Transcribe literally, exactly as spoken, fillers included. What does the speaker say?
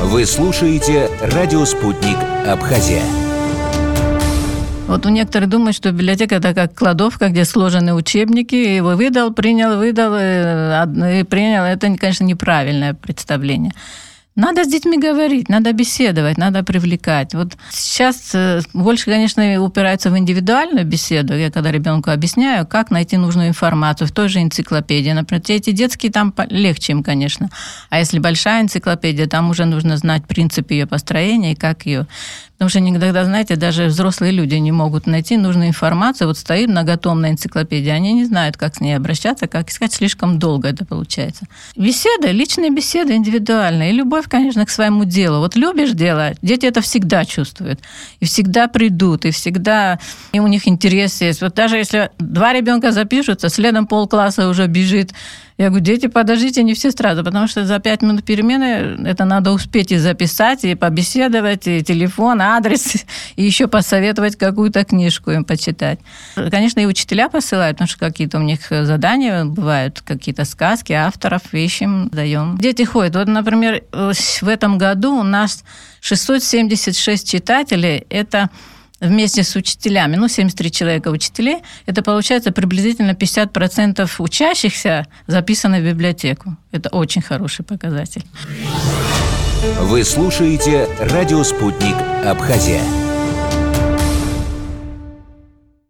Вы слушаете «Радио Спутник. Абхазия». Вот у некоторых думают, что библиотека – это как кладовка, где сложены учебники, и его выдал, принял, выдал, и принял. Это, конечно, неправильное представление. Надо с детьми говорить, надо беседовать, надо привлекать. Вот сейчас больше, конечно, упираются в индивидуальную беседу. Я когда ребенку объясняю, как найти нужную информацию в той же энциклопедии. Например, эти детские там легче им, конечно. А если большая энциклопедия, там уже нужно знать принцип ее построения и как ее. Потому что иногда, знаете, даже взрослые люди не могут найти нужную информацию. Вот стоит многотомная энциклопедия, они не знают, как с ней обращаться, как искать, слишком долго это получается. Беседа, личные беседы, индивидуальные. И любовь, конечно, к своему делу. Вот любишь дело, дети это всегда чувствуют. И всегда придут, и всегда и у них интерес есть. Вот даже если два ребенка запишутся, следом полкласса уже бежит. Я говорю, дети, подождите, не все сразу, потому что за пять минут перемены это надо успеть и записать, и побеседовать, и телефон, адрес, и еще посоветовать какую-то книжку им почитать. Конечно, и учителя посылают, потому что какие-то у них задания бывают, какие-то сказки, авторов, ищем, даем. Дети ходят. Вот, например, в этом году у нас шестьсот семьдесят шесть читателей, это... вместе с учителями, ну, семьдесят три человека учителей, это получается приблизительно пятьдесят процентов учащихся записаны в библиотеку. Это очень хороший показатель. Вы слушаете «Радио Спутник. Абхазия».